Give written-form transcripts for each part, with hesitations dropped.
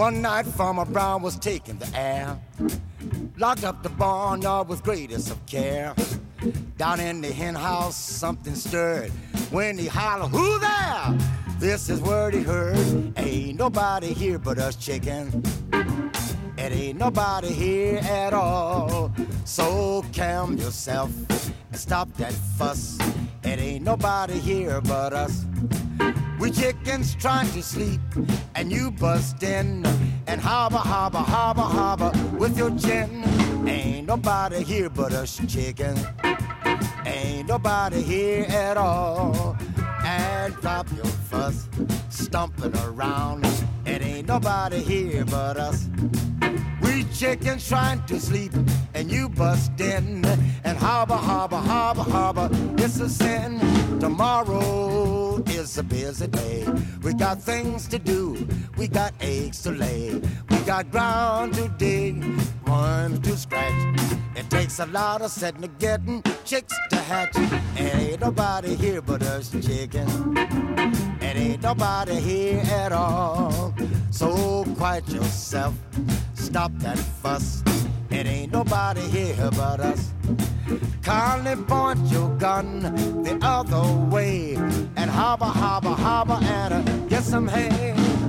One night Farmer Brown was taking the air, locked up the barnyard with greatest of care. Down in the hen house something stirred when he hollered, "Who there?" This is word he heard. Ain't nobody here but us chicken. It ain't nobody here at all. So calm yourself and stop that fuss. It ain't nobody here but us. We chickens trying to sleep and you bust in and harbor, harbor, harbor, harbor with your chin. Ain't nobody here but us chicken. Ain't nobody here at all. And drop your fuss, stomping around. It ain't nobody here but us. We chickens trying to sleep and you bust in and harbor, harbor, harbor, harbor. It's a sin. Tomorrow is a busy day. We got things to do. We got eggs to lay. We got ground to dig, worms to scratch. It takes a lot of setting to getting chicks to hatch. It ain't nobody here but us chicken. It ain't nobody here at all. So quiet yourself, stop that fuss. It ain't nobody here but us. Kindly point your gun the other way and harbor, harbor, harbor and get some hay.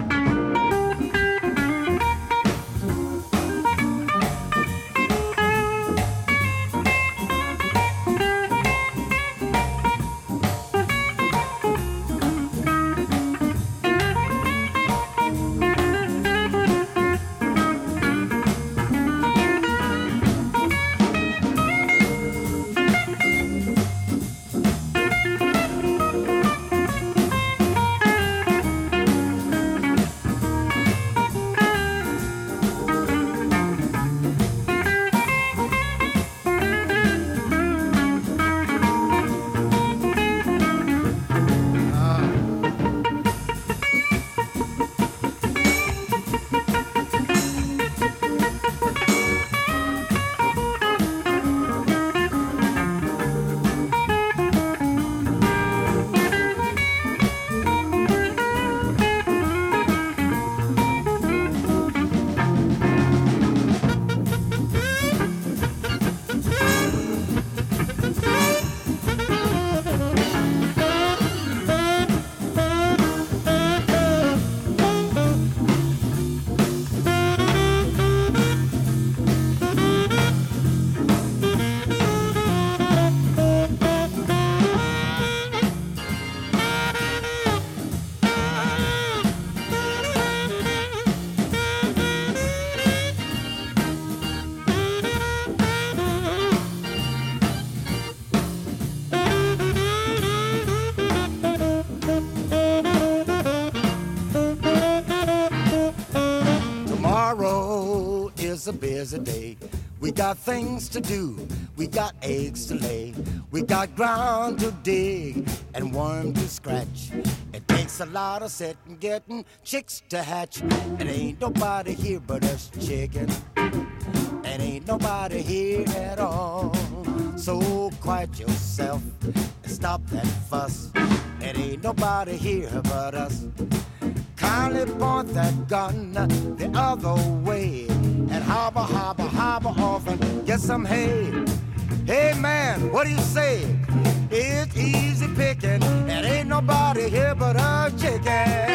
A busy day. We got things to do. We got eggs to lay. We got ground to dig and worm to scratch. It takes a lot of setting, getting chicks to hatch. It ain't nobody here but us chicken. It ain't nobody here at all. So quiet yourself and stop that fuss. It ain't nobody here but us. Kindly point that gun the other way and harbor, harbor, harbor off and get some hay. Hey man, what do you say? It's easy picking, and ain't nobody here but a chicken.